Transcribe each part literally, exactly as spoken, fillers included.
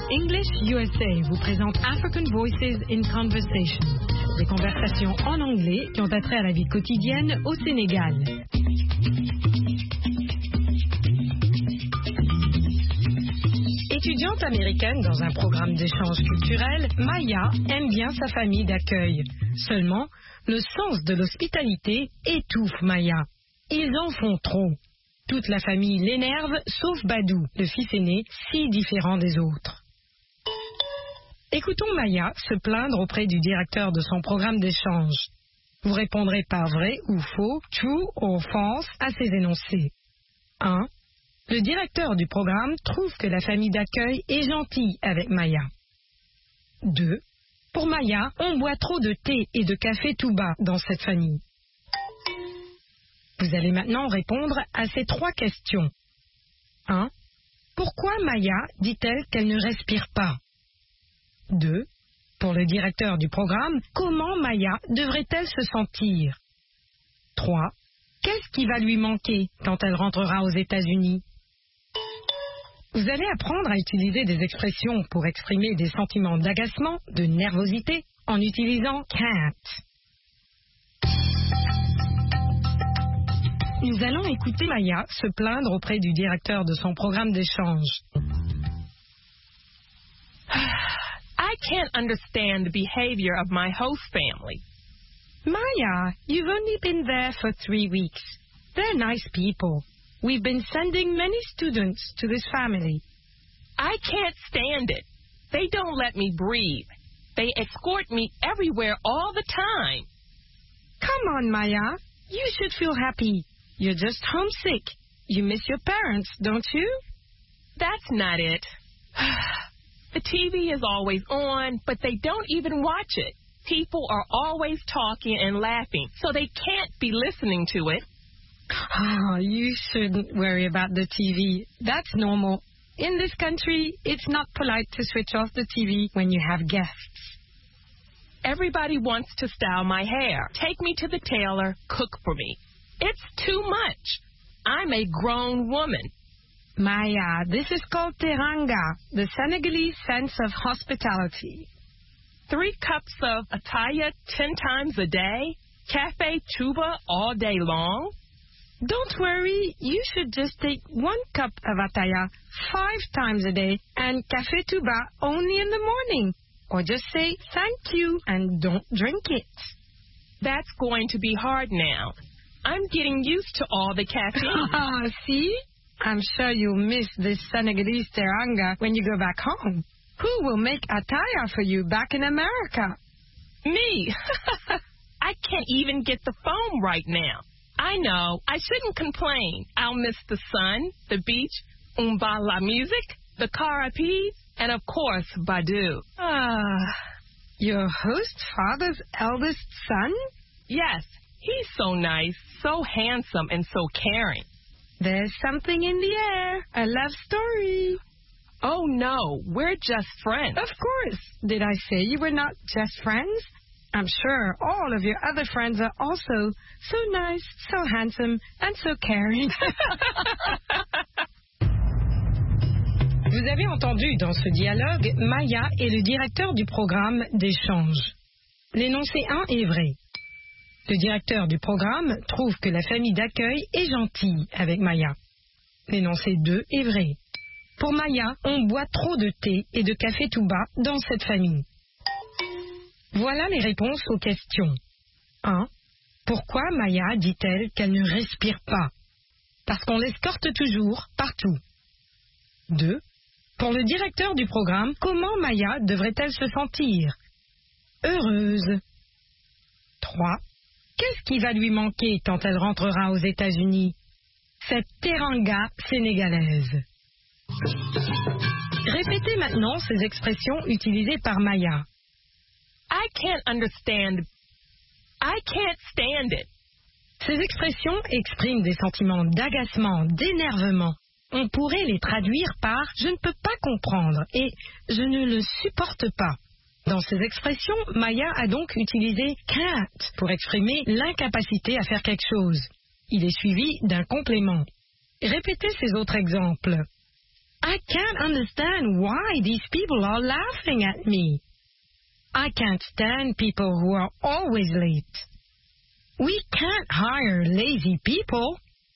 English U S A vous présente African Voices in Conversation, des conversations en anglais qui ont attrait à la vie quotidienne au Sénégal. Étudiante américaine dans un programme d'échange culturel, Maya aime bien sa famille d'accueil. Seulement, le sens de l'hospitalité étouffe Maya. Ils en font trop. Toute la famille l'énerve, sauf Badou, le fils aîné, si différent des autres. Écoutons Maya se plaindre auprès du directeur de son programme d'échange. Vous répondrez par vrai ou faux, true ou false à ces énoncés. un. Le directeur du programme trouve que la famille d'accueil est gentille avec Maya. deux. Pour Maya, on boit trop de thé et de café tout bas dans cette famille. Vous allez maintenant répondre à ces trois questions. un. Pourquoi Maya dit-elle qu'elle ne respire pas? deux. Pour le directeur du programme, comment Maya devrait-elle se sentir? trois. Qu'est-ce qui va lui manquer quand elle rentrera aux États-Unis? Vous allez apprendre à utiliser des expressions pour exprimer des sentiments d'agacement, de nervosité, en utilisant can't. Nous allons écouter Maya se plaindre auprès du directeur de son programme d'échange. I can't understand the behavior of my host family. Maya, you've only been there for three weeks. They're nice people. We've been sending many students to this family. I can't stand it. They don't let me breathe. They escort me everywhere all the time. Come on, Maya. You should feel happy. You're just homesick. You miss your parents, don't you? That's not it. The T V is always on, but they don't even watch it. People are always talking and laughing, so they can't be listening to it. Oh, you shouldn't worry about the T V. That's normal. In this country, it's not polite to switch off the T V when you have guests. Everybody wants to style my hair, take me to the tailor, cook for me. It's too much. I'm a grown woman. Maya, this is called teranga, the Senegalese sense of hospitality. Three cups of ataya ten times a day? Cafe tuba all day long? Don't worry, you should just take one cup of ataya five times a day and café tuba only in the morning. Or just say thank you and don't drink it. That's going to be hard now. I'm getting used to all the caffeine. See? I'm sure you'll miss this Senegalese teranga when you go back home. Who will make ataya for you back in America? Me. I can't even get the phone right now. I know. I shouldn't complain. I'll miss the sun, the beach, umba la music, the carapes, and of course, Badou. Ah, your host father's eldest son? Yes, he's so nice, so handsome, and so caring. There's something in the air, a love story. Oh, no, we're just friends. Of course. Did I say you were not just friends? I'm sure all of your other friends are also so nice, so handsome, and so caring. Vous avez entendu dans ce dialogue Maya et le directeur du programme d'échange. L'énoncé un est vrai. Le directeur du programme trouve que la famille d'accueil est gentille avec Maya. L'énoncé deux est vrai. Pour Maya, on boit trop de thé et de café tout bas dans cette famille. Voilà les réponses aux questions. un. Pourquoi Maya dit-elle qu'elle ne respire pas? Parce qu'on l'escorte toujours, partout. deux. Pour le directeur du programme, comment Maya devrait-elle se sentir? Heureuse. trois. Qu'est-ce qui va lui manquer quand elle rentrera aux États-Unis? Cette teranga sénégalaise. Répétez maintenant ces expressions utilisées par Maya. I can't understand. I can't stand it. Ces expressions expriment des sentiments d'agacement, d'énervement. On pourrait les traduire par « je ne peux pas comprendre » et « je ne le supporte pas ». Dans ces expressions, Maya a donc utilisé « can't » pour exprimer l'incapacité à faire quelque chose. Il est suivi d'un complément. Répétez ces autres exemples. I can't understand why these people are laughing at me. I can't stand people who are always late. We can't hire lazy people.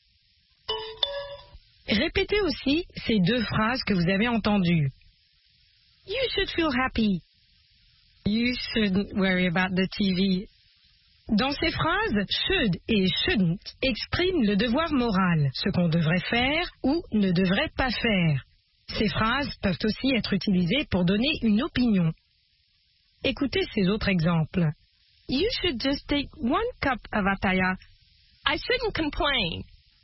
Répétez aussi ces deux phrases que vous avez entendues. You should feel happy. You shouldn't worry about the T V. Dans ces phrases, should et shouldn't expriment le devoir moral, ce qu'on devrait faire ou ne devrait pas faire. Ces phrases peuvent aussi être utilisées pour donner une opinion. Écoutez ces autres exemples. You should just take one cup of ataya. I shouldn't complain.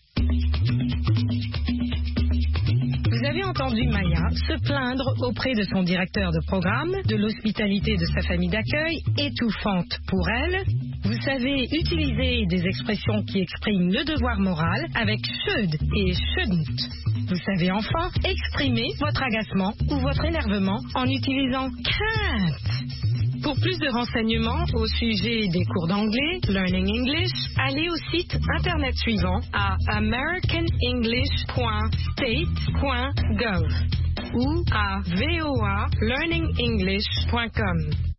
Vous avez entendu Maya se plaindre auprès de son directeur de programme de l'hospitalité de sa famille d'accueil, étouffante pour elle. Vous savez utiliser des expressions qui expriment le devoir moral avec should et shouldn't. Vous savez enfin exprimer votre agacement ou votre énervement en utilisant can't. Pour plus de renseignements au sujet des cours d'anglais, Learning English, allez au site internet suivant à american english point state point gov ou à voa learning english point com.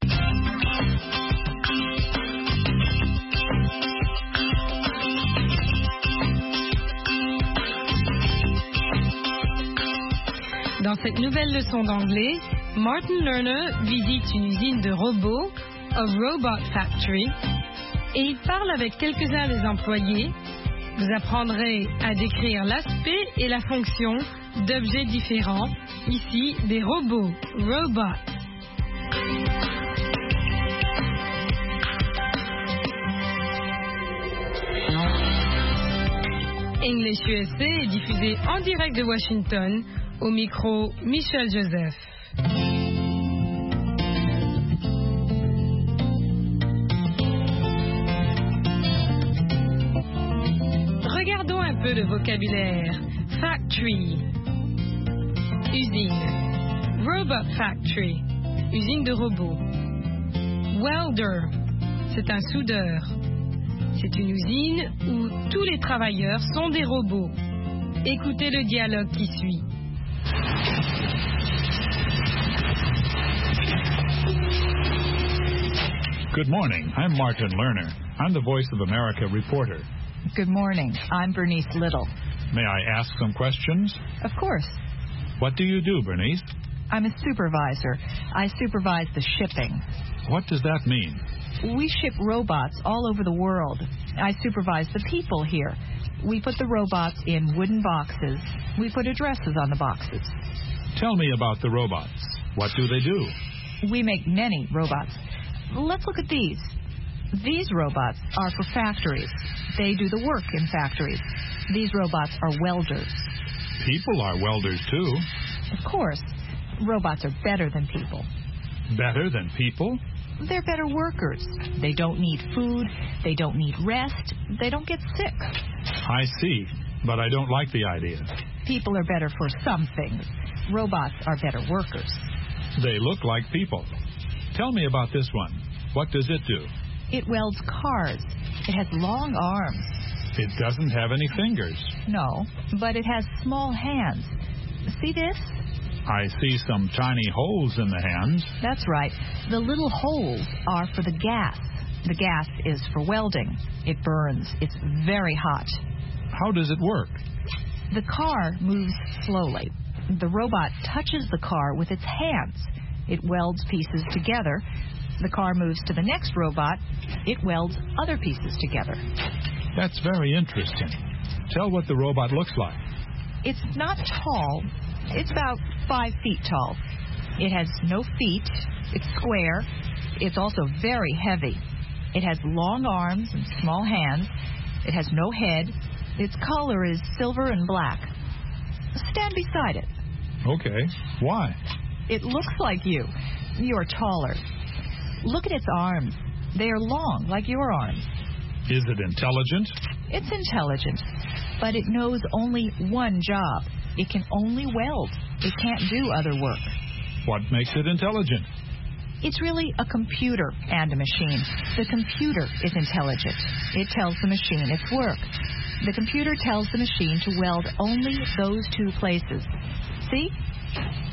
Dans cette nouvelle leçon d'anglais, Martin Lerner visite une usine de robots, a Robot Factory, et il parle avec quelques-uns des employés. Vous apprendrez à décrire l'aspect et la fonction d'objets différents, ici des robots, robots. English U S A est diffusé en direct de Washington, au micro Michel Joseph. Regardons un peu le vocabulaire. Factory, usine. Robot factory, usine de robots. Welder, c'est un soudeur. C'est une usine où tous les travailleurs sont des robots. Écoutez le dialogue qui suit. Good morning. I'm Martin Lerner. I'm the Voice of America reporter. Good morning. I'm Bernice Little. May I ask some questions? Of course. What do you do, Bernice? I'm a supervisor. I supervise the shipping. What does that mean? We ship robots all over the world. I supervise the people here. We put the robots in wooden boxes. We put addresses on the boxes. Tell me about the robots. What do they do? We make many robots. Let's look at these. These robots are for factories. They do the work in factories. These robots are welders. People are welders, too. Of course. Robots are better than people. Better than people? They're better workers. They don't need food. They don't need rest. They don't get sick. I see, but I don't like the idea. People are better for some things. Robots are better workers. They look like people. Tell me about this one. What does it do? It welds cars. It has long arms. It doesn't have any fingers. No, but it has small hands. See this? I see some tiny holes in the hands. That's right. The little holes are for the gas. The gas is for welding. It burns. It's very hot. How does it work? The car moves slowly. The robot touches the car with its hands. It welds pieces together. The car moves to the next robot. It welds other pieces together. That's very interesting. Tell what the robot looks like. It's not tall. It's about five feet tall. It has no feet. It's square. It's also very heavy. It has long arms and small hands. It has no head. Its color is silver and black. Stand beside it. Okay. Why? It looks like you. You're taller. Look at its arms. They are long, like your arms. Is it intelligent? It's intelligent, but it knows only one job. It can only weld. It can't do other work. What makes it intelligent? It's really a computer and a machine. The computer is intelligent. It tells the machine its work. The computer tells the machine to weld only those two places. See? Bye.